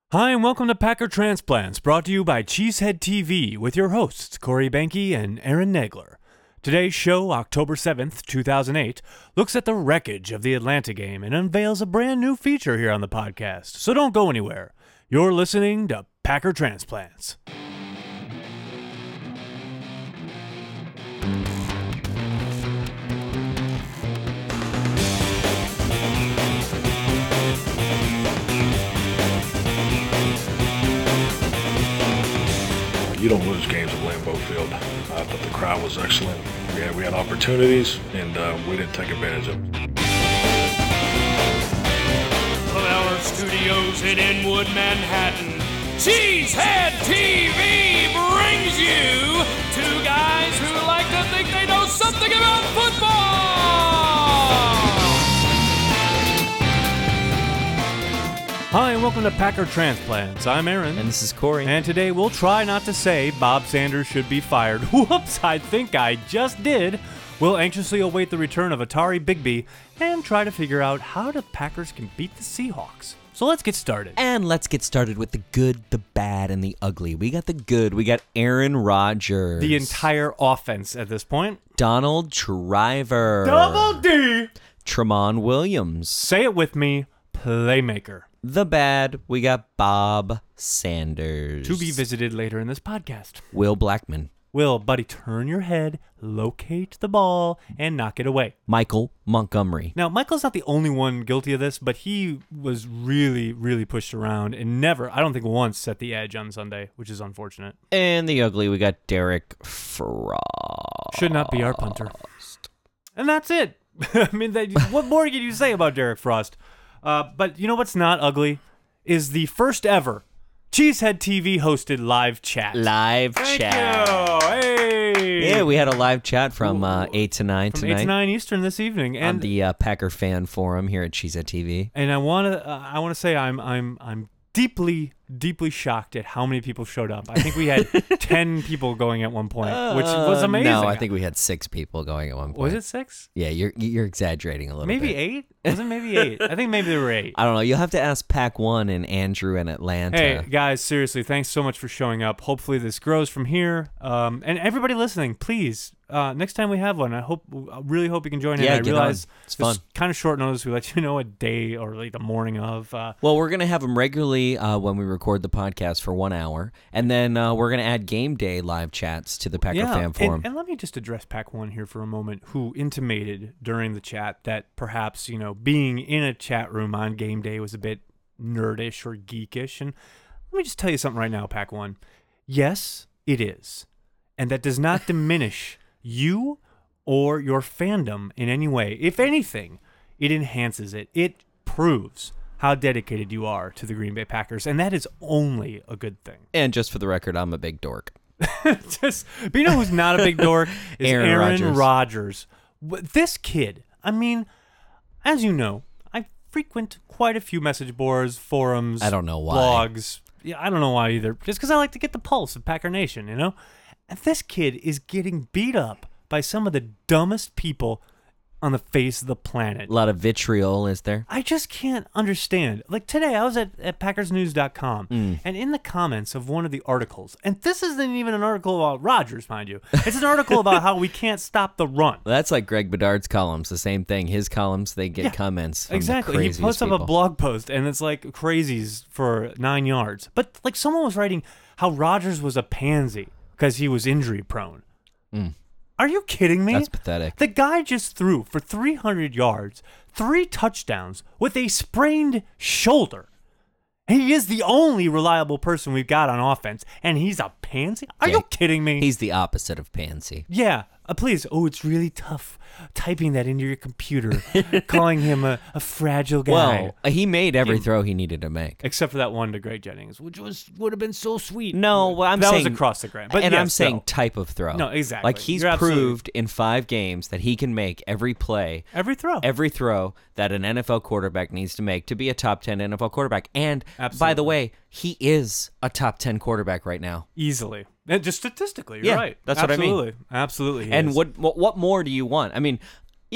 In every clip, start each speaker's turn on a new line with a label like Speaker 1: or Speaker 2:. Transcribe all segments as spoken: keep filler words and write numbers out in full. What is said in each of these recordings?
Speaker 1: Hi, and welcome to Packer Transplants, brought to you by Cheesehead T V with your hosts, Corey Benke and Aaron Nagler. Today's show, October seventh, two thousand eight, looks at the wreckage of the Atlanta game and unveils a brand new feature here on the podcast, so don't go anywhere. You're listening to Packer Transplants.
Speaker 2: You don't lose games at Lambeau Field. I thought the crowd was excellent. We had, we had opportunities, and uh, we didn't take advantage of them.
Speaker 3: From our studios in Inwood, Manhattan, Cheesehead T V brings you two guys who like to think they know something about football!
Speaker 1: Hi, and welcome to Packer Transplants. I'm Aaron.
Speaker 4: And this is Corey.
Speaker 1: And today we'll try not to say Bob Sanders should be fired. Whoops, I think I just did. We'll anxiously await the return of Atari Bigby and try to figure out how the Packers can beat the Seahawks. So let's get started.
Speaker 4: And let's get started with the good, the bad, and the ugly. We got the good. We got Aaron Rodgers.
Speaker 1: The entire offense at this point.
Speaker 4: Donald Driver.
Speaker 1: Double D.
Speaker 4: Tramon Williams.
Speaker 1: Say it with me, playmaker.
Speaker 4: The bad, we got Bob Sanders.
Speaker 1: To be visited later in this podcast.
Speaker 4: Will Blackman.
Speaker 1: Will, buddy, turn your head, locate the ball, and knock it away.
Speaker 4: Michael Montgomery.
Speaker 1: Now, Michael's not the only one guilty of this, but he was really, really pushed around and never, I don't think once, set the edge on Sunday, which is unfortunate.
Speaker 4: And the ugly, we got Derek Frost.
Speaker 1: Should not be our punter. And that's it. I mean, that, what more can you say about Derek Frost? Uh, but you know what's not ugly? Is the first ever Cheesehead T V hosted live chat.
Speaker 4: Live
Speaker 1: Thank
Speaker 4: chat.
Speaker 1: you. Hey.
Speaker 4: Yeah, we had a live chat from uh, eight to nine
Speaker 1: From
Speaker 4: tonight.
Speaker 1: eight to nine Eastern this evening. And
Speaker 4: on the uh, Packer fan forum here at Cheesehead T V.
Speaker 1: And I want to uh, I want to say I'm I'm I'm deeply deeply shocked at how many people showed up. I think we had ten people going at one point, which was amazing.
Speaker 4: Uh, no, I think we had six people going at one point.
Speaker 1: Was it six?
Speaker 4: Yeah, you're you're exaggerating a little
Speaker 1: Maybe
Speaker 4: bit.
Speaker 1: eight? Was it maybe eight? I think maybe there were eight.
Speaker 4: I don't know. You'll have to ask Pac One and Andrew in Atlanta.
Speaker 1: Hey, guys, seriously, thanks so much for showing up. Hopefully this grows from here. Um, and everybody listening, please, uh, next time we have one, I hope, I really hope you can join in.
Speaker 4: Yeah,
Speaker 1: I
Speaker 4: get
Speaker 1: realize
Speaker 4: on. It's fun.
Speaker 1: kind of short notice. We let you know a day or like the morning of. Uh,
Speaker 4: Well, we're going to have them regularly uh, when we record the podcast for one hour. And then uh, we're going to add game day live chats to the Packer
Speaker 1: yeah,
Speaker 4: fan forum.
Speaker 1: And, and let me just address Pac One here for a moment, who intimated during the chat that perhaps, you know, being in a chat room on game day was a bit nerdish or geekish. And let me just tell you something right now, Pac One. Yes, it is. And that does not diminish you or your fandom in any way. If anything, it enhances it. It proves how dedicated you are to the Green Bay Packers, and that is only a good thing.
Speaker 4: And just for the record, I'm a big dork.
Speaker 1: Just, but you know who's not a big dork? Is
Speaker 4: Aaron
Speaker 1: Aaron
Speaker 4: Rodgers.
Speaker 1: Rodgers. This kid, I mean, as you know, I frequent quite a few message boards, forums,
Speaker 4: I don't know why.
Speaker 1: blogs. Yeah, I don't know why either. Just because I like to get the pulse of Packer Nation, you know? And this kid is getting beat up by some of the dumbest people on the face of the planet.
Speaker 4: A lot of vitriol, is there?
Speaker 1: I just can't understand. Like today, I was at, at Packers News dot com,
Speaker 4: Mm.
Speaker 1: and in the comments of one of the articles, and this isn't even an article about Rodgers, mind you. It's an article about how we can't stop the run.
Speaker 4: Well, that's like Greg Bedard's columns, the same thing. His columns, they get
Speaker 1: Yeah,
Speaker 4: comments from
Speaker 1: Exactly.
Speaker 4: the
Speaker 1: He
Speaker 4: craziest
Speaker 1: posts up a
Speaker 4: people.
Speaker 1: blog post, and it's like crazies for nine yards. But like someone was writing how Rodgers was a pansy because he was injury prone.
Speaker 4: Mm.
Speaker 1: Are you kidding me?
Speaker 4: That's pathetic.
Speaker 1: The guy just threw for three hundred yards, three touchdowns with a sprained shoulder. He is the only reliable person we've got on offense, and he's a pansy? Are
Speaker 4: Yeah,
Speaker 1: you kidding me?
Speaker 4: He's the opposite of pansy.
Speaker 1: Yeah, uh, please. Oh, it's really tough typing that into your computer, calling him a, a fragile guy.
Speaker 4: Well, he made every
Speaker 1: He-
Speaker 4: throw he needed to make.
Speaker 1: Except for that one to Greg Jennings, which was would have been so sweet.
Speaker 4: No, well, I'm
Speaker 1: that
Speaker 4: saying
Speaker 1: was across the ground. But
Speaker 4: and
Speaker 1: yes,
Speaker 4: I'm saying
Speaker 1: no.
Speaker 4: type of throw.
Speaker 1: No, exactly.
Speaker 4: Like he's
Speaker 1: You're absolutely-
Speaker 4: proved in five games that he can make every play,
Speaker 1: every throw.
Speaker 4: every throw that an N F L quarterback needs to make to be a top ten N F L quarterback. And by
Speaker 1: Absolutely.
Speaker 4: the way, he is a top ten quarterback right now.
Speaker 1: Easily. And just statistically, you're
Speaker 4: Yeah,
Speaker 1: right.
Speaker 4: that's what I mean.
Speaker 1: Absolutely. Absolutely. he
Speaker 4: And
Speaker 1: is.
Speaker 4: what, what what more do you want? I mean, you know,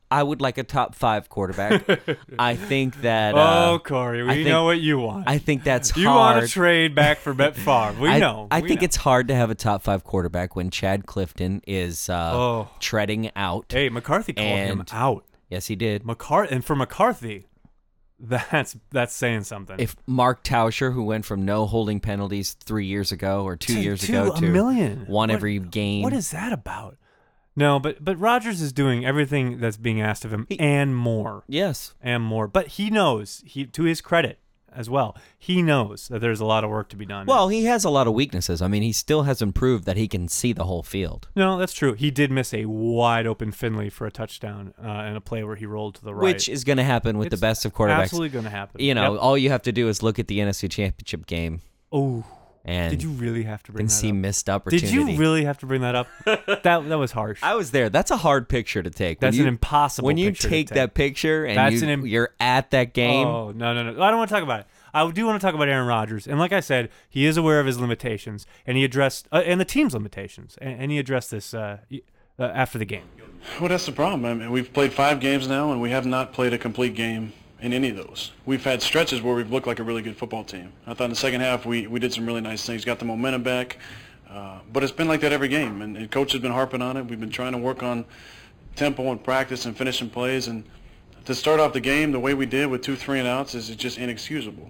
Speaker 4: I would like a top five quarterback. I think that.
Speaker 1: Oh,
Speaker 4: Uh,
Speaker 1: Corey, we
Speaker 4: I think-
Speaker 1: know what you want.
Speaker 4: I think that's
Speaker 1: you
Speaker 4: hard.
Speaker 1: want to trade back for Brett Favre. We
Speaker 4: I,
Speaker 1: know.
Speaker 4: I
Speaker 1: we
Speaker 4: think
Speaker 1: know.
Speaker 4: it's hard to have a top five quarterback when Chad Clifton is uh,
Speaker 1: Oh.
Speaker 4: treading out.
Speaker 1: Hey, McCarthy called him
Speaker 4: And-
Speaker 1: out.
Speaker 4: Yes, he did.
Speaker 1: McCar- and for McCarthy, that's that's saying something.
Speaker 4: If Mark Tauscher, who went from no holding penalties three years ago or two
Speaker 1: To-
Speaker 4: years
Speaker 1: to
Speaker 4: ago
Speaker 1: a
Speaker 4: to
Speaker 1: million.
Speaker 4: one
Speaker 1: What-
Speaker 4: every game.
Speaker 1: What is that about? No, but but Rodgers is doing everything that's being asked of him and more.
Speaker 4: Yes.
Speaker 1: And more. But he knows, he to his credit as well, he knows that there's a lot of work to be done.
Speaker 4: Well, he has a lot of weaknesses. I mean, he still hasn't proved that he can see the whole field.
Speaker 1: no, that's true. He did miss a wide open Finley for a touchdown uh, in a play where he rolled to the right.
Speaker 4: Which is going to happen with
Speaker 1: It's
Speaker 4: the best of quarterbacks.
Speaker 1: absolutely going to happen.
Speaker 4: You know,
Speaker 1: Yep.
Speaker 4: all you have to do is look at the N F C Championship game
Speaker 1: Oh,
Speaker 4: and
Speaker 1: did you really have to bring
Speaker 4: can
Speaker 1: that
Speaker 4: see
Speaker 1: up?
Speaker 4: missed
Speaker 1: Did
Speaker 4: opportunity.
Speaker 1: you really have to bring that up? that that was harsh.
Speaker 4: I was there. That's a hard picture to take. When
Speaker 1: That's
Speaker 4: you-
Speaker 1: an impossible
Speaker 4: When you
Speaker 1: picture to
Speaker 4: take
Speaker 1: take.
Speaker 4: that picture and
Speaker 1: That's
Speaker 4: you,
Speaker 1: an im-
Speaker 4: you're at that game,
Speaker 1: Oh, no, no, no. I don't want to talk about it. I do want to talk about Aaron Rodgers. And like I said, he is aware of his limitations, and he addressed, uh, and the team's limitations, and, and he addressed this uh, y- uh, after the game.
Speaker 5: Well, that's the problem. I mean, we've played five games now, and we have not played a complete game in any of those. We've had stretches where we've looked like a really good football team. I thought in the second half we, we did some really nice things, got the momentum back. Uh, but it's been like that every game, and, and Coach has been harping on it. We've been trying to work on tempo and practice and finishing plays. And to start off the game the way we did with two three and outs is just inexcusable.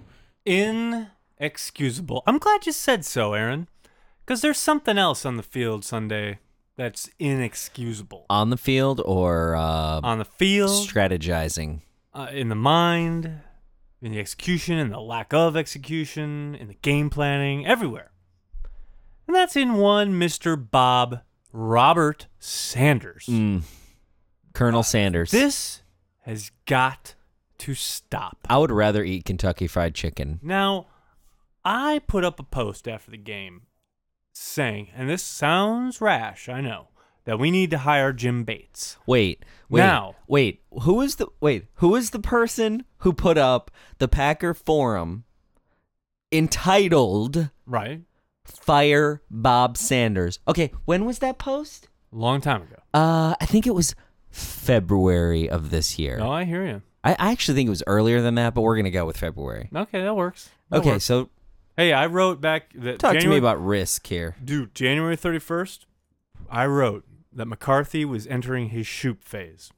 Speaker 1: Inexcusable. I'm glad you said so, Aaron, because there's something else on the field Sunday that's inexcusable.
Speaker 4: on the field or uh,
Speaker 1: On the field,
Speaker 4: strategizing.
Speaker 1: uh, in the mind, in the execution, in the lack of execution, in the game planning, everywhere. And that's in one Mister Bob Robert Sanders.
Speaker 4: Mm. Colonel Sanders.
Speaker 1: This has got to stop.
Speaker 4: I would rather eat Kentucky Fried Chicken.
Speaker 1: Now, I put up a post after the game saying, and this sounds rash, I know, that we need to hire Jim Bates.
Speaker 4: Wait, wait,
Speaker 1: Now-
Speaker 4: wait. Who is the wait? Who is the person who put up the Packer forum entitled
Speaker 1: Right?
Speaker 4: "Fire Bob Sanders"? Okay, when was that post?
Speaker 1: Long time ago.
Speaker 4: Uh, I think it was February of this year.
Speaker 1: No, I hear you.
Speaker 4: I, I actually think it was earlier than that, but we're gonna go with February.
Speaker 1: Okay, that works. That
Speaker 4: Okay,
Speaker 1: works.
Speaker 4: so
Speaker 1: Hey, I wrote back that
Speaker 4: talk to me
Speaker 1: January-
Speaker 4: about risk here.
Speaker 1: Dude, January thirty-first, I wrote that McCarthy was entering his shoot phase,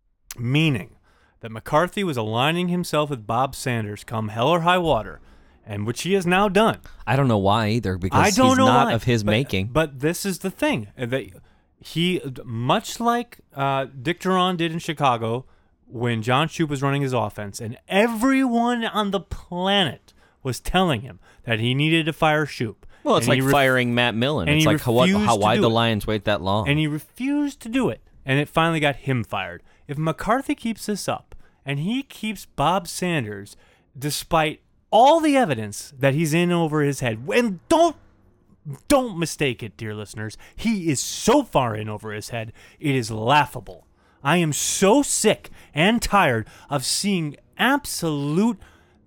Speaker 1: meaning that McCarthy was aligning himself with Bob Sanders come hell or high water, and which he has now done.
Speaker 4: I don't know why either because
Speaker 1: I don't
Speaker 4: he's
Speaker 1: know
Speaker 4: not
Speaker 1: why,
Speaker 4: of his
Speaker 1: but-
Speaker 4: making.
Speaker 1: But this is the thing. uh, That he, much like uh, Dick Duran did in Chicago when John Shoup was running his offense, and everyone on the planet was telling him that he needed to fire Shoup.
Speaker 4: Well, it's
Speaker 1: And
Speaker 4: like
Speaker 1: he ref-
Speaker 4: firing Matt Millen.
Speaker 1: and
Speaker 4: It's
Speaker 1: he
Speaker 4: like how, what,
Speaker 1: refused
Speaker 4: how
Speaker 1: to
Speaker 4: why
Speaker 1: do
Speaker 4: the
Speaker 1: it.
Speaker 4: Lions wait that long.
Speaker 1: And he refused to do it, and it finally got him fired. If McCarthy keeps this up, and he keeps Bob Sanders, despite all the evidence that he's in over his head, and don't don't mistake it, dear listeners, he is so far in over his head, it is laughable. I am so sick and tired of seeing absolute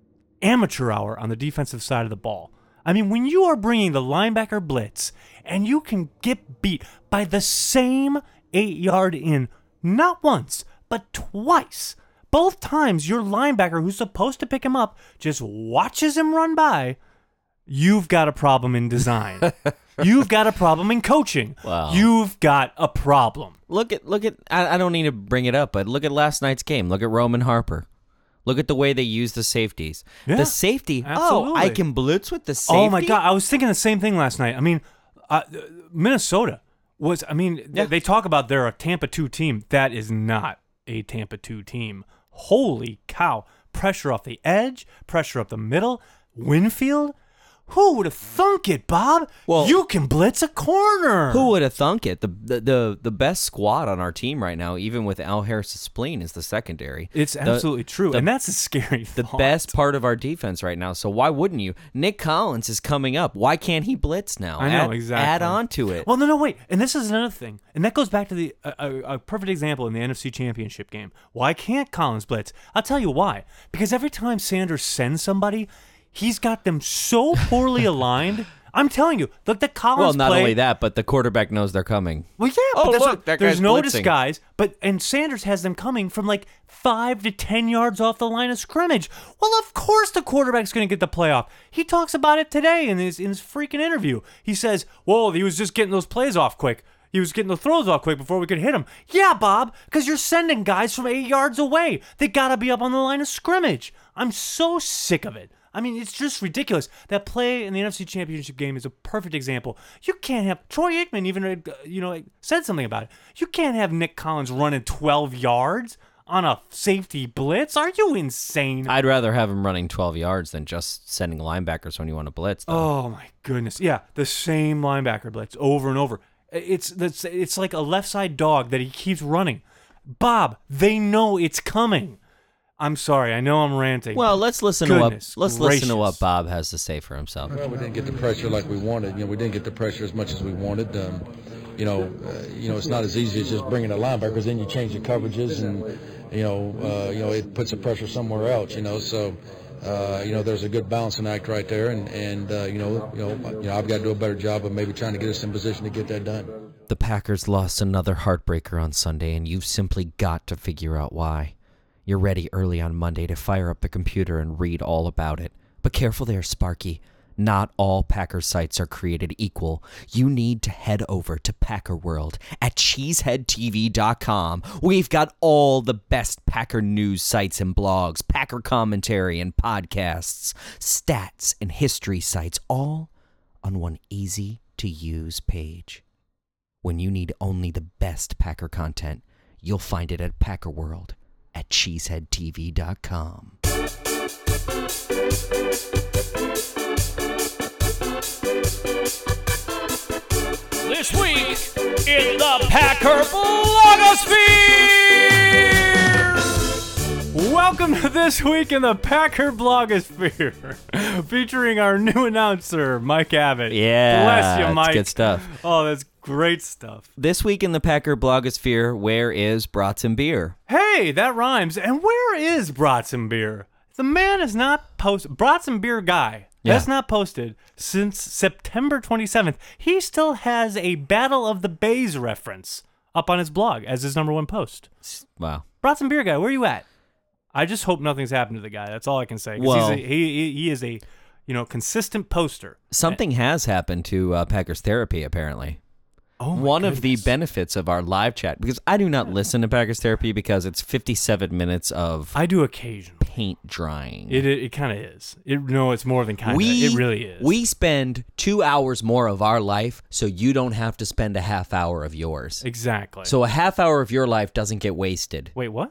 Speaker 1: amateur hour on the defensive side of the ball. I mean, when you are bringing the linebacker blitz and you can get beat by the same eight-yard in, not once, but twice. Both times your linebacker who's supposed to pick him up just watches him run by, you've got a problem in design. You've got a problem in coaching.
Speaker 4: Wow.
Speaker 1: You've got a problem.
Speaker 4: Look at look at. I, I don't need to bring it up, but look at last night's game. Look at Roman Harper. Look at the way they use the safeties.
Speaker 1: Yeah,
Speaker 4: the safety. Oh,
Speaker 1: absolutely.
Speaker 4: I can blitz with the safety.
Speaker 1: Oh my God, I was thinking the same thing last night. I mean, uh, Minnesota was. I mean, th-
Speaker 4: Yeah.
Speaker 1: they talk about they're a Tampa two team. That is not a Tampa two team. Holy cow! Pressure off the edge, pressure up the middle. Winfield. Who would have thunk it, Bob?
Speaker 4: Well-
Speaker 1: you can blitz a corner.
Speaker 4: Who would have thunk it? The, the the the best squad on our team right now, even with Al Harris' spleen, is the secondary.
Speaker 1: It's
Speaker 4: The-
Speaker 1: absolutely true,
Speaker 4: the-
Speaker 1: and that's a scary.
Speaker 4: The
Speaker 1: thought.
Speaker 4: best part of our defense right now. So why wouldn't you? Nick Collins is coming up. Why can't he blitz now?
Speaker 1: I know,
Speaker 4: add,
Speaker 1: exactly.
Speaker 4: Add on to it.
Speaker 1: Well, no, no, wait. And this is another thing. And that goes back to the a, a, a perfect example in the N F C Championship game. Why can't Collins blitz? I'll tell you why. Because every time Sanders sends somebody, he's got them so poorly aligned. I'm telling you, look, the Collins
Speaker 4: Well, not
Speaker 1: play,
Speaker 4: only that, but the quarterback knows they're coming.
Speaker 1: Well, yeah,
Speaker 4: Oh,
Speaker 1: but that's
Speaker 4: look,
Speaker 1: what,
Speaker 4: that
Speaker 1: there's
Speaker 4: guy's
Speaker 1: no
Speaker 4: blitzing.
Speaker 1: disguise. But and Sanders has them coming from like five to ten yards off the line of scrimmage. Well, of course the quarterback's going to get the playoff. He talks about it today in his in his freaking interview. He says, "Whoa, he was just getting those plays off quick. He was getting the throws off quick before we could hit him." Yeah, Bob, because you're sending guys from eight yards away. They got to be up on the line of scrimmage. I'm so sick of it. I mean, it's just ridiculous. That play in the N F C Championship game is a perfect example. You can't have Troy Aikman even, uh, you know, said something about it. You can't have Nick Collins running twelve yards on a safety blitz. Are you insane?
Speaker 4: I'd rather have him running twelve yards than just sending linebackers when you want to blitz. Though.
Speaker 1: Oh my goodness! Yeah, the same linebacker blitz over and over. It's it's it's like a left side dog that he keeps running. Bob, they know it's coming. I'm sorry. I know I'm ranting.
Speaker 4: Well, let's listen
Speaker 1: Goodness
Speaker 4: to what let's
Speaker 1: gracious.
Speaker 4: listen to what Bob has to say for himself.
Speaker 6: Well, we didn't get the pressure like we wanted. You know, we didn't get the pressure as much as we wanted. Um, you know, uh, you know, it's not as easy as just bringing a linebacker, because then you change the coverages, and you know, uh, you know, it puts the pressure somewhere else. You know, so uh, you know, there's a good balancing act right there, and and uh, you know, you know, you know, I've got to do a better job of maybe trying to get us in position to get that done.
Speaker 4: The Packers lost another heartbreaker on Sunday, and you've simply got to figure out why. You're ready early on Monday to fire up the computer and read all about it. But careful there, Sparky. Not all Packer sites are created equal. You need to head over to Packer World at cheesehead T V dot com. We've got all the best Packer news sites and blogs, Packer commentary and podcasts, stats and history sites, all on one easy-to-use page. When you need only the best Packer content, you'll find it at Packer World at cheesehead T V dot com.
Speaker 3: This week in the Packer blogosphere.
Speaker 1: Welcome to This Week in the Packer blogosphere, featuring our new announcer, Mike Abbott.
Speaker 4: Yeah,
Speaker 1: Bless you,
Speaker 4: that's
Speaker 1: Mike.
Speaker 4: good stuff.
Speaker 1: Oh, that's great stuff.
Speaker 4: This week in the Packer blogosphere, where is Brats and Beer?
Speaker 1: Hey, that rhymes. And where is Brats and Beer? The man is not posted. Brats and Beer guy
Speaker 4: Yeah.
Speaker 1: has not posted since September twenty-seventh. He still has a Battle of the Bays reference up on his blog as his number one post.
Speaker 4: Wow.
Speaker 1: Brats and Beer guy, where are you at? I just hope nothing's happened to the guy. That's all I can say. 'Cause
Speaker 4: Well-
Speaker 1: he's a, he, he he is a you know consistent poster.
Speaker 4: Something has happened to uh, Packers Therapy, apparently.
Speaker 1: Oh, my
Speaker 4: One of the
Speaker 1: goodness.
Speaker 4: benefits of our live chat, because I do not listen to Packers Therapy because it's fifty-seven minutes of
Speaker 1: I do occasionally.
Speaker 4: paint drying.
Speaker 1: It it, it kind of is. It no, it's more than kind of.
Speaker 4: we,
Speaker 1: It really is.
Speaker 4: We spend two hours more of our life, so you don't have to spend a half hour of yours.
Speaker 1: exactly.
Speaker 4: So a half hour of your life doesn't get wasted.
Speaker 1: Wait, what?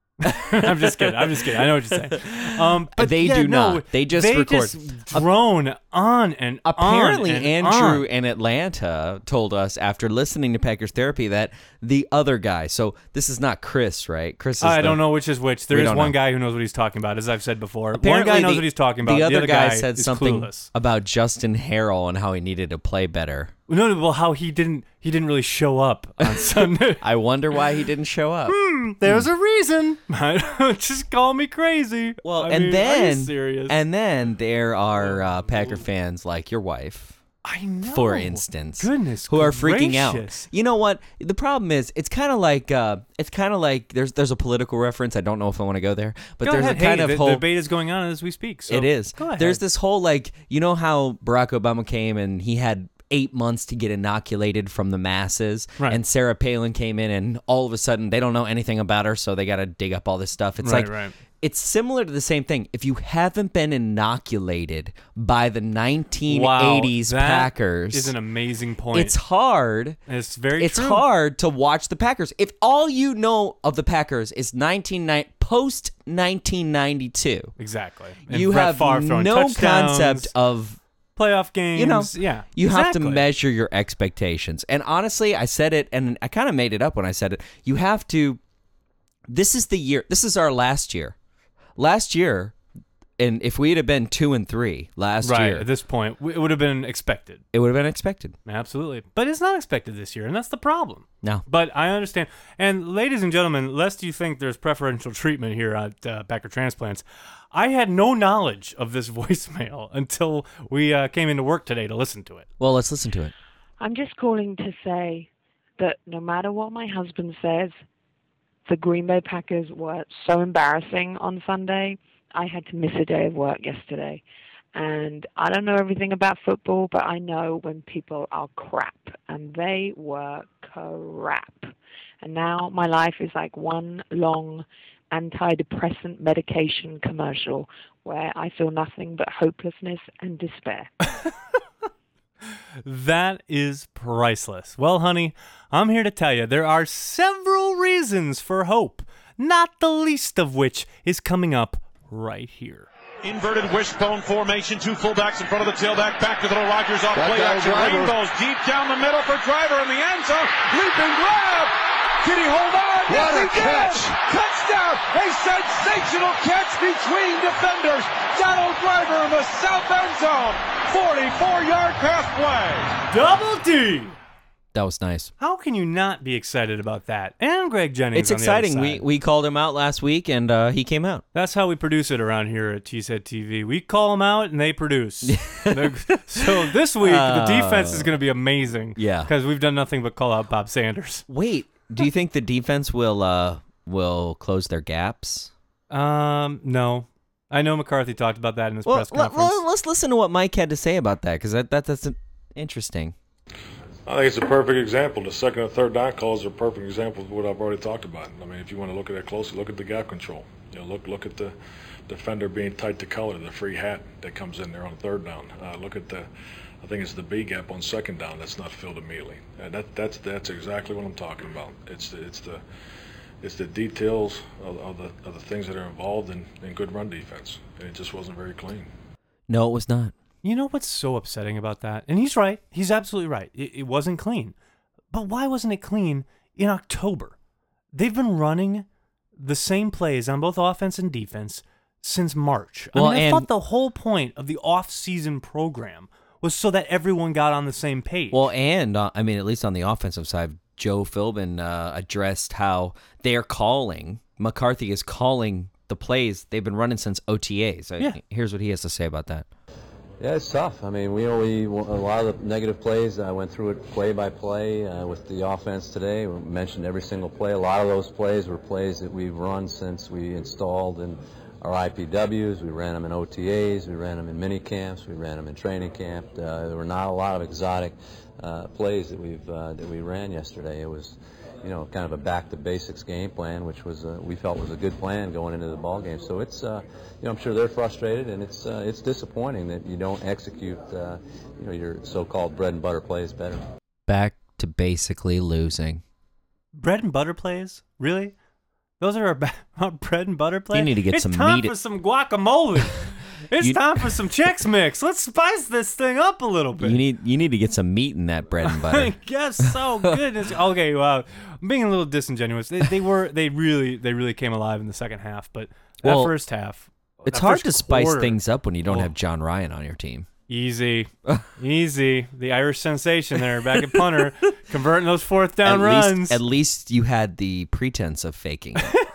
Speaker 1: I'm just kidding. I'm just kidding. I know what you're saying. Um, but
Speaker 4: They
Speaker 1: yeah,
Speaker 4: do
Speaker 1: no,
Speaker 4: not. They just
Speaker 1: they
Speaker 4: record.
Speaker 1: Just drone on and
Speaker 4: Apparently,
Speaker 1: on and
Speaker 4: Andrew
Speaker 1: on.
Speaker 4: in Atlanta told us after listening to Packers Therapy that the other guy, so this is not Chris, right? Chris is
Speaker 1: I
Speaker 4: the-
Speaker 1: don't know which is which. There
Speaker 4: We
Speaker 1: is
Speaker 4: don't
Speaker 1: one
Speaker 4: know.
Speaker 1: guy who knows what he's talking about, as I've said before.
Speaker 4: Apparently
Speaker 1: one guy knows
Speaker 4: the-
Speaker 1: what he's talking about.
Speaker 4: The other,
Speaker 1: guy,
Speaker 4: said
Speaker 1: is
Speaker 4: something
Speaker 1: clueless.
Speaker 4: about Justin Harrell and how he needed to play better.
Speaker 1: No, no, well, how he didn't he didn't really show up on Sunday.
Speaker 4: I wonder why he didn't show up.
Speaker 1: There's a reason. Just call me crazy.
Speaker 4: Well,
Speaker 1: I
Speaker 4: and
Speaker 1: mean, are you
Speaker 4: then
Speaker 1: serious?
Speaker 4: and then there are uh, Packer fans like your wife,
Speaker 1: I know.
Speaker 4: for instance,
Speaker 1: Goodness
Speaker 4: who are freaking
Speaker 1: gracious.
Speaker 4: out. You know what? The problem is, it's kind of like uh, it's kind of like there's there's a political reference. I don't know if I want to go there, but
Speaker 1: Go
Speaker 4: there's
Speaker 1: ahead.
Speaker 4: a kind
Speaker 1: hey,
Speaker 4: of
Speaker 1: the,
Speaker 4: whole.
Speaker 1: the debate is going on as we speak. So
Speaker 4: It is.
Speaker 1: Go ahead.
Speaker 4: There's this whole like, you know how Barack Obama came and he had eight months to get inoculated from the masses,
Speaker 1: Right.
Speaker 4: and Sarah Palin came in and all of a sudden they don't know anything about her, so they got to dig up all this stuff. It's
Speaker 1: Right,
Speaker 4: like
Speaker 1: right.
Speaker 4: it's similar to the same thing. If you haven't been inoculated by the nineteen eighties
Speaker 1: wow, that
Speaker 4: Packers,
Speaker 1: is an amazing point.
Speaker 4: it's hard.
Speaker 1: It's very
Speaker 4: It's
Speaker 1: true.
Speaker 4: hard to watch the Packers if all you know of the Packers is nineteen ninety post nineteen ninety-two.
Speaker 1: Exactly. And
Speaker 4: You
Speaker 1: Brett
Speaker 4: have
Speaker 1: Favre throwing
Speaker 4: no
Speaker 1: touchdowns,
Speaker 4: concept of
Speaker 1: playoff games.
Speaker 4: you know,
Speaker 1: yeah,
Speaker 4: you have to
Speaker 1: exactly.
Speaker 4: measure your expectations. And honestly, I said it, and I kind of made it up when I said it. You have to. This is the year. This is our last year. Last year, and if we'd have been two and three last
Speaker 1: Right
Speaker 4: year,
Speaker 1: at this point, w- it would have been expected.
Speaker 4: it would have been expected.
Speaker 1: Absolutely, but it's not expected this year, and that's the problem.
Speaker 4: No.
Speaker 1: But I understand. And ladies and gentlemen, lest you think there's preferential treatment here at uh, Packer Transplants, I had no knowledge of this voicemail until we uh, came into work today to listen to it.
Speaker 4: Well, let's listen to it.
Speaker 7: I'm just calling to say that no matter what my husband says, the Green Bay Packers were so embarrassing on Sunday. I had to miss a day of work yesterday. And I don't know everything about football, but I know when people are crap. And they were crap. And now my life is like one long antidepressant medication commercial where I feel nothing but hopelessness and despair.
Speaker 1: That is priceless. Well, honey, I'm here to tell you there are several reasons for hope, not the least of which is coming up right here.
Speaker 8: Inverted wishbone formation, two fullbacks in front of the tailback, back to Little Rogers off play action. Rainbows deep down the middle for Driver in the end zone. Leaping grab. Can he hold on?
Speaker 9: What
Speaker 8: yes,
Speaker 9: a
Speaker 8: he
Speaker 9: catch.
Speaker 8: Did. Touchdown. A sensational catch between defenders. Donald Driver in the south end zone. forty-four-yard pass play.
Speaker 1: Double D.
Speaker 4: That was nice.
Speaker 1: How can you not be excited about that? And Greg Jennings.
Speaker 4: It's
Speaker 1: on the other
Speaker 4: exciting. We
Speaker 1: side.
Speaker 4: we called him out last week, and uh, he came out.
Speaker 1: That's how we produce it around here at Cheesehead T V. We call them out, and they produce. So this week, the defense is going to be amazing.
Speaker 4: Yeah.
Speaker 1: Because we've done nothing but call out Bob Sanders.
Speaker 4: Wait, do you think the defense will uh, will close their gaps?
Speaker 1: Um, no. I know McCarthy talked about that in his
Speaker 4: Well,
Speaker 1: press
Speaker 4: let,
Speaker 1: conference.
Speaker 4: let, let's listen to what Mike had to say about that, because that, that that's interesting.
Speaker 2: I think it's a perfect example. The second and third down calls are a perfect example of what I've already talked about. I mean, if you want to look at that closely, look at the gap control. You know, look look at the defender being tight to color, the free hat that comes in there on third down. Uh, look at the, I think it's the B gap on second down that's not filled immediately. Uh, that that's that's exactly what I'm talking about. It's the, it's the it's the details of, of the of the things that are involved in, in good run defense, and it just wasn't very clean.
Speaker 4: No, it was not.
Speaker 1: You know what's so upsetting about that? And he's right. He's absolutely right. It, it wasn't clean. But why wasn't it clean in October? They've been running the same plays on both offense and defense since March. I
Speaker 4: Well,
Speaker 1: mean, I
Speaker 4: and-
Speaker 1: thought the whole point of the off-season program was so that everyone got on the same page.
Speaker 4: Well, and uh, I mean, at least on the offensive side, Joe Philbin uh, addressed how they're calling. McCarthy is calling the plays they've been running since O T As. So
Speaker 1: Yeah.
Speaker 4: Here's what he has to say about that.
Speaker 10: Yeah, it's tough. I mean, we only a lot of the negative plays. I went through it play by play uh, with the offense today. We mentioned every single play. A lot of those plays were plays that we've run since we installed in our I P Ws. We ran them in O T As. We ran them in mini camps. We ran them in training camp. Uh, there were not a lot of exotic uh, plays that we've uh, that we ran yesterday. It was, you know, kind of a back to basics game plan, which was uh, we felt was a good plan going into the ball game. So it's, uh, you know, I'm sure they're frustrated, and it's uh, it's disappointing that you don't execute, uh, you know, your so-called bread and butter plays better.
Speaker 4: Back to basically losing.
Speaker 1: bread and butter plays? Really? Those are our, ba- our bread and butter plays?
Speaker 4: You need to get
Speaker 1: it's
Speaker 4: some
Speaker 1: time
Speaker 4: meat-
Speaker 1: for some guacamole. It's
Speaker 4: You-
Speaker 1: time for some Chex Mix. Let's spice this thing up a little bit.
Speaker 4: You need you need to get some meat in that bread and
Speaker 1: I
Speaker 4: butter.
Speaker 1: guess so. Goodness. Okay, well, I'm being a little disingenuous. They, they were they really they really came alive in the second half, but that
Speaker 4: Well,
Speaker 1: first half,
Speaker 4: It's
Speaker 1: that
Speaker 4: hard
Speaker 1: first
Speaker 4: to spice
Speaker 1: quarter,
Speaker 4: things up when you don't
Speaker 1: Oh.
Speaker 4: have John Ryan on your team.
Speaker 1: Easy, easy. The Irish sensation there, back at punter, converting those fourth down
Speaker 4: at
Speaker 1: runs.
Speaker 4: Least, at least you had the pretense of faking it.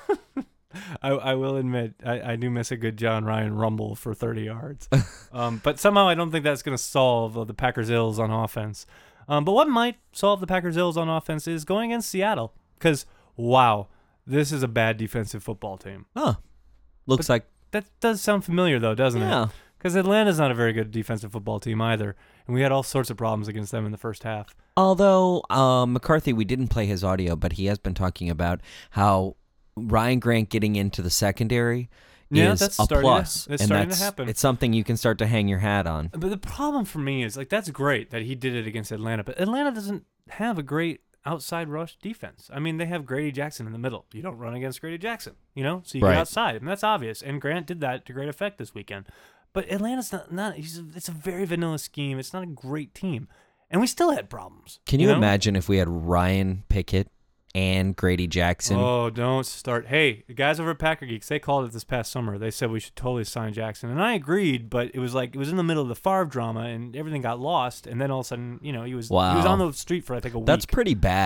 Speaker 1: I, I will admit, I, I do miss a good John Ryan rumble for thirty yards. um, but somehow I don't think that's going to solve uh, the Packers' ills on offense. Um, but what might solve the Packers' ills on offense is going against Seattle. Because, wow, this is a bad defensive football team.
Speaker 4: Huh. Looks
Speaker 1: But
Speaker 4: like
Speaker 1: That does sound familiar, though, doesn't
Speaker 4: Yeah.
Speaker 1: it? Because Atlanta's not a very good defensive football team either. And we had all sorts of problems against them in the first half.
Speaker 4: Although um, McCarthy, we didn't play his audio, but he has been talking about how Ryan Grant getting into the secondary
Speaker 1: Yeah,
Speaker 4: is
Speaker 1: that's
Speaker 4: a
Speaker 1: starting to-
Speaker 4: plus.
Speaker 1: it's
Speaker 4: and
Speaker 1: starting to
Speaker 4: that's,
Speaker 1: happen.
Speaker 4: It's something you can start to hang your hat on.
Speaker 1: But the problem for me is, like, that's great that he did it against Atlanta, but Atlanta doesn't have a great outside rush defense. I mean, they have Grady Jackson in the middle. You don't run against Grady Jackson, you know? So you
Speaker 4: Right.
Speaker 1: get outside, and that's obvious. And Grant did that to great effect this weekend. But Atlanta's not, not he's a, it's a very vanilla scheme. It's not a great team. And we still had problems.
Speaker 4: Can you
Speaker 1: know?
Speaker 4: imagine if we had Ryan Pickett and Grady Jackson?
Speaker 1: Oh, don't start. Hey, the guys over at Packer Geeks, they called it this past summer. They said we should totally sign Jackson. And I agreed, but it was like, it was in the middle of the Favre drama, and everything got lost. And then all of a sudden, you know, he was,
Speaker 4: Wow.
Speaker 1: he was on the street for, I think, a week.
Speaker 4: That's pretty bad.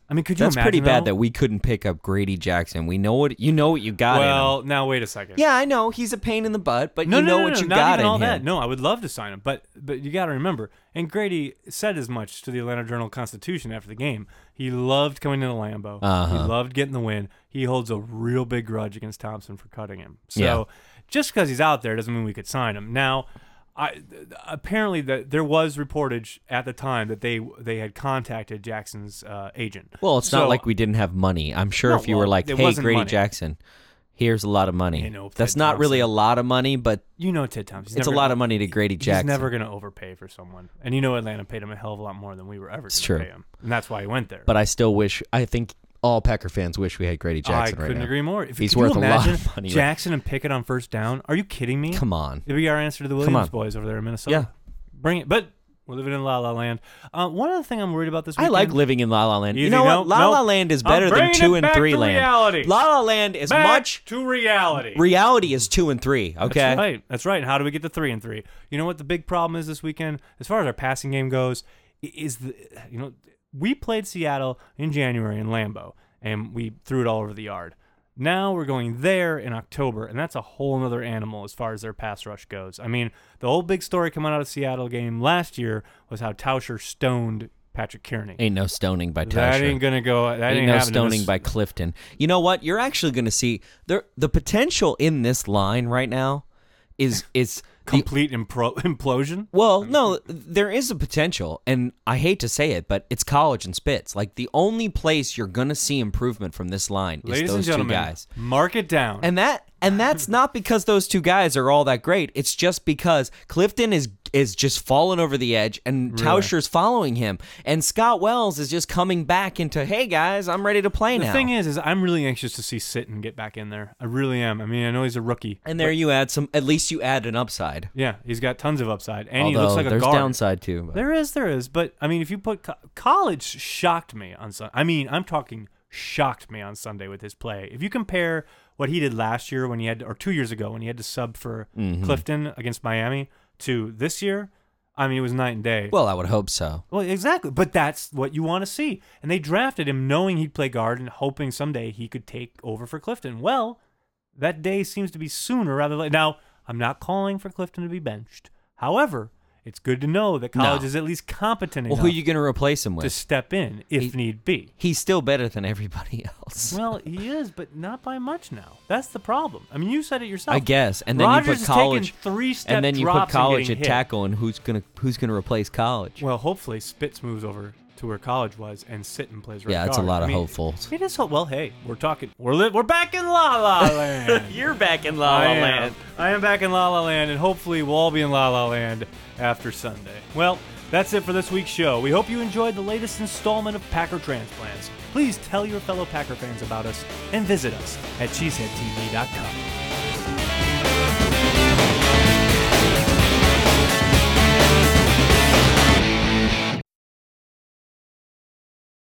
Speaker 1: I mean, could you
Speaker 4: That's
Speaker 1: imagine,
Speaker 4: pretty bad
Speaker 1: though?
Speaker 4: that we couldn't pick up Grady Jackson. We know what you know what you got in him.
Speaker 1: Well, now wait a second.
Speaker 4: Yeah, I know he's a pain in the butt, but
Speaker 1: No,
Speaker 4: you
Speaker 1: no,
Speaker 4: know
Speaker 1: no,
Speaker 4: what
Speaker 1: no,
Speaker 4: you
Speaker 1: not
Speaker 4: got
Speaker 1: even
Speaker 4: in
Speaker 1: all
Speaker 4: him.
Speaker 1: that. No, I would love to sign him, but but you got to remember, and Grady said as much to the Atlanta Journal-Constitution after the game. He loved coming into Lambeau.
Speaker 4: Uh-huh.
Speaker 1: He loved getting the win. He holds a real big grudge against Thompson for cutting him. So
Speaker 4: Yeah.
Speaker 1: just because he's out there doesn't mean we could sign him. Now, I apparently that there was reportage at the time that they they had contacted Jackson's uh, agent.
Speaker 4: Well, it's
Speaker 1: So-
Speaker 4: not like we didn't have money. I'm sure
Speaker 1: No,
Speaker 4: if you
Speaker 1: well,
Speaker 4: were like,
Speaker 1: it
Speaker 4: "Hey,
Speaker 1: wasn't
Speaker 4: Grady
Speaker 1: money.
Speaker 4: Jackson, here's a lot of money,"
Speaker 1: You know,
Speaker 4: that's
Speaker 1: Ted
Speaker 4: not really a
Speaker 1: Thompson.
Speaker 4: lot of money, but
Speaker 1: You know Ted Thompson. He's
Speaker 4: it's a
Speaker 1: never
Speaker 4: lot
Speaker 1: gonna-
Speaker 4: of money to Grady
Speaker 1: He's
Speaker 4: Jackson.
Speaker 1: never going to overpay for someone. And you know Atlanta paid him a hell of a lot more than we were ever going
Speaker 4: It's
Speaker 1: to
Speaker 4: true.
Speaker 1: pay him. And that's why he went there.
Speaker 4: But I still wish. I think all Packer fans wish we had Grady
Speaker 1: I
Speaker 4: Jackson right
Speaker 1: couldn't
Speaker 4: now.
Speaker 1: agree more. If,
Speaker 4: He's
Speaker 1: could
Speaker 4: worth
Speaker 1: you
Speaker 4: a lot
Speaker 1: imagine
Speaker 4: of money.
Speaker 1: Jackson and Pickett on first down? Are you kidding me?
Speaker 4: Come on.
Speaker 1: It'd be our answer to the
Speaker 4: Come
Speaker 1: Williams
Speaker 4: on.
Speaker 1: boys over there in Minnesota.
Speaker 4: Yeah.
Speaker 1: Bring it. But we're living in La La Land. Uh, one other thing I'm worried about this
Speaker 4: I
Speaker 1: weekend.
Speaker 4: like living in La La Land.
Speaker 1: Easy,
Speaker 4: you know
Speaker 1: no,
Speaker 4: what? La
Speaker 1: no.
Speaker 4: La Land is
Speaker 1: I'm
Speaker 4: better than
Speaker 1: bringing
Speaker 4: two
Speaker 1: it
Speaker 4: and
Speaker 1: back
Speaker 4: three
Speaker 1: to
Speaker 4: land.
Speaker 1: reality.
Speaker 4: La La Land is
Speaker 1: Back
Speaker 4: much.
Speaker 1: to reality.
Speaker 4: Reality is two and three. Okay.
Speaker 1: That's right. That's right. And how do we get to three and three? You know what the big problem is this weekend, as far as our passing game goes, i- is the you know we played Seattle in January in Lambeau, and we threw it all over the yard. Now we're going there in October, and that's a whole other animal as far as their pass rush goes. I mean, the whole big story coming out of the Seattle game last year was how Tauscher stoned Patrick Kearney.
Speaker 4: Ain't no stoning by Tauscher.
Speaker 1: That ain't gonna go. That ain't,
Speaker 4: Ain't no
Speaker 1: happening
Speaker 4: stoning
Speaker 1: this-
Speaker 4: by Clifton. You know what? You're actually going to see there. The potential in this line right now is is the,
Speaker 1: complete impro- implosion.
Speaker 4: well, no, there is a potential, and I hate to say it, but it's college and Spitz. Like the only place you're going to see improvement from this line is
Speaker 1: Ladies
Speaker 4: those
Speaker 1: and gentlemen,
Speaker 4: two guys.
Speaker 1: mark it down.
Speaker 4: And that and that's not because those two guys are all that great. It's just because Clifton is is just falling over the edge, and
Speaker 1: Really?
Speaker 4: Tauscher's following him, and Scott Wells is just coming back into, hey guys, I'm ready to play
Speaker 1: the
Speaker 4: now.
Speaker 1: thing is, is I'm really anxious to see Sitton get back in there. I really am. I mean, I know he's a rookie,
Speaker 4: and there you add some. At least you add an upside.
Speaker 1: yeah, he's got tons of upside, and
Speaker 4: Although
Speaker 1: he looks like a
Speaker 4: there's
Speaker 1: guard.
Speaker 4: downside too. But.
Speaker 1: There is, there is, but I mean, if you put co- college shocked me on Sunday. I mean, I'm talking shocked me on Sunday with his play. If you compare what he did last year when he had, or two years ago when he had to sub for
Speaker 4: Mhm.
Speaker 1: Clifton against Miami, to this year, I mean, it was night and day.
Speaker 4: Well, I would hope so.
Speaker 1: Well, exactly. But that's what you want to see. And they drafted him knowing he'd play guard and hoping someday he could take over for Clifton. Well, that day seems to be sooner rather than later. Now, I'm not calling for Clifton to be benched. However, it's good to know that college
Speaker 4: No.
Speaker 1: is at least competent
Speaker 4: Well,
Speaker 1: enough
Speaker 4: who are you going to replace him
Speaker 1: to
Speaker 4: with?
Speaker 1: step in if
Speaker 4: He-
Speaker 1: need be.
Speaker 4: He's still better than everybody else.
Speaker 1: Well, he is, but not by much now. That's the problem. I mean, you said it yourself.
Speaker 4: I guess, and then
Speaker 1: Rodgers
Speaker 4: you
Speaker 1: has
Speaker 4: put college,
Speaker 1: taken three-step
Speaker 4: and then you put
Speaker 1: drops and
Speaker 4: college
Speaker 1: getting
Speaker 4: at
Speaker 1: hit.
Speaker 4: tackle, and who's gonna who's gonna replace college?
Speaker 1: Well, hopefully Spitz moves over to where college was and Sitton plays right
Speaker 4: Yeah,
Speaker 1: guard.
Speaker 4: it's a lot
Speaker 1: I
Speaker 4: of
Speaker 1: mean,
Speaker 4: hopefuls.
Speaker 1: It is hope. Well, hey, we're talking. We're li- we're back in La La Land.
Speaker 4: You're back in
Speaker 1: I am. I am back in La La Land, and hopefully we'll all be in La La Land after Sunday. Well, that's it for this week's show. We hope you enjoyed the latest installment of Packer Transplants. Please tell your fellow Packer fans about us and visit us at cheesehead t v dot com.